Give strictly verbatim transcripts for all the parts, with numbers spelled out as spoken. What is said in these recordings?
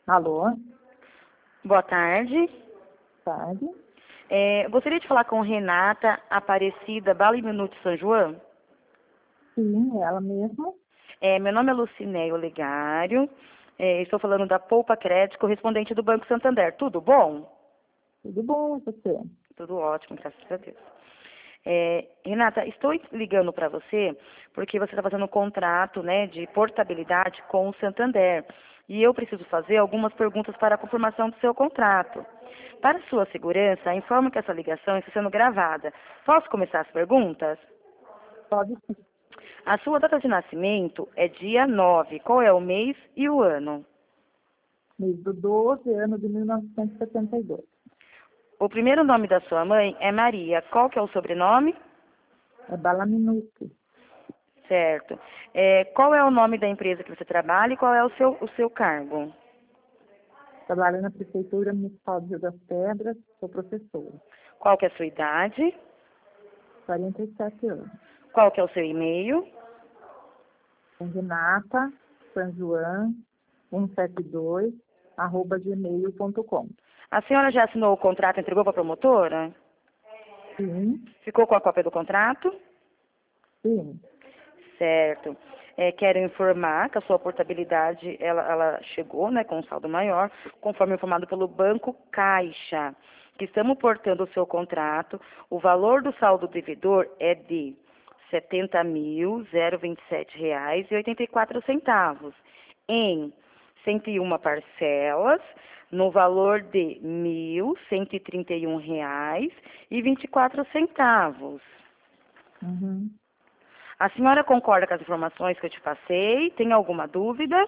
Alô, Boa tarde. tarde. É, gostaria de falar com Renata Aparecida Bala Minuto São João. Sim, ela mesma. É, meu nome é Lucinéio Olegário. É, estou falando da Poupa Crédito, correspondente do Banco Santander. Tudo bom? Tudo bom, e você? Tudo ótimo, graças a Deus. É, Renata, estou ligando para você porque você está fazendo um contrato, né, de portabilidade com o Santander. E eu preciso fazer algumas perguntas para a confirmação do seu contrato. Para sua segurança, informo que essa ligação está sendo gravada. Posso começar as perguntas? Pode sim. A sua data de nascimento é dia nove. Qual é o mês e o ano? Mês do doze, ano de mil novecentos e setenta e dois. O primeiro nome da sua mãe é Maria. Qual que é o sobrenome? É Bala Minuto. Certo. É, qual é o nome da empresa que você trabalha e qual é o seu, o seu cargo? Trabalho na Prefeitura Municipal de Rio das Pedras, sou professora. Qual que é a sua idade? quarenta e sete anos. Qual que é o seu e-mail? É Renata, San João, cento e setenta e dois, arroba gmail ponto com. A senhora já assinou o contrato e entregou para a promotora? Sim, Ficou com a cópia do contrato? sim. Certo. É, quero informar que a sua portabilidade ela, ela chegou, né, com um saldo maior, conforme informado pelo Banco Caixa, que estamos portando o seu contrato. O valor do saldo devedor é de setenta mil, vinte e sete reais e oitenta e quatro centavos, em cento e uma parcelas, no valor de mil cento e trinta e um reais e vinte e quatro centavos. Uhum. A senhora concorda com as informações que eu te passei? Tem alguma dúvida?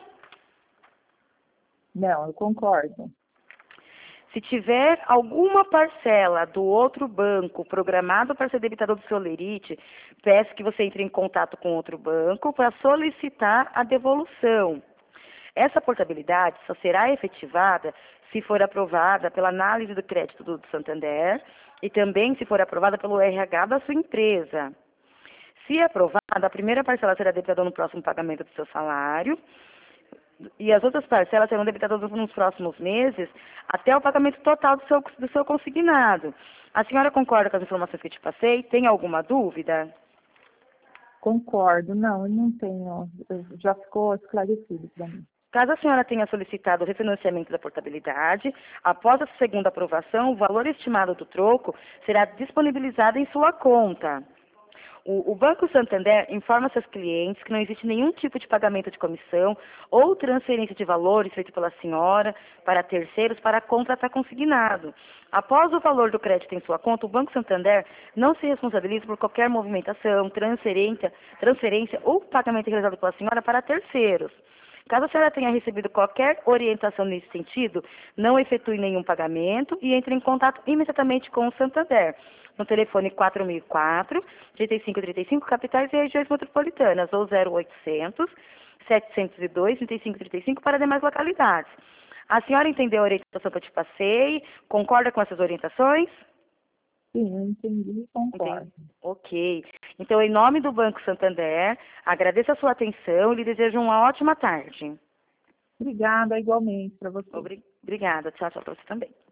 Não, eu concordo. Se tiver alguma parcela do outro banco programado para ser debitada do seu lerite, peço que você entre em contato com outro banco para solicitar a devolução. Essa portabilidade só será efetivada se for aprovada pela análise do crédito do Santander e também se for aprovada pelo R H da sua empresa. Se aprovada, a primeira parcela será debitada no próximo pagamento do seu salário e as outras parcelas serão debitadas nos próximos meses até o pagamento total do seu, do seu consignado. A senhora concorda com as informações que eu te passei? Tem alguma dúvida? Concordo. Não, eu não tenho. Eu- Já ficou esclarecido para mim. Caso a senhora tenha solicitado o refinanciamento da portabilidade, após a segunda aprovação, o valor estimado do troco será disponibilizado em sua conta. O, o Banco Santander informa seus clientes que não existe nenhum tipo de pagamento de comissão ou transferência de valores feito pela senhora para terceiros para a conta estar consignado. Após o valor do crédito em sua conta, o Banco Santander não se responsabiliza por qualquer movimentação, transferência, transferência ou pagamento realizado pela senhora para terceiros. Caso a senhora tenha recebido qualquer orientação nesse sentido, não efetue nenhum pagamento e entre em contato imediatamente com o Santander, no telefone quatro mil e quatro, trinta e cinco trinta e cinco, capitais e regiões metropolitanas, ou zero oitocentos, setecentos e dois, trinta e cinco trinta e cinco para demais localidades. A senhora entendeu a orientação que eu te passei? Concorda com essas orientações? Sim, eu entendi e Entendi. concordo. Ok. Então, em nome do Banco Santander, agradeço a sua atenção e lhe desejo uma ótima tarde. Obrigada, igualmente, para você. Obri- Obrigada. Tchau, tchau para você também.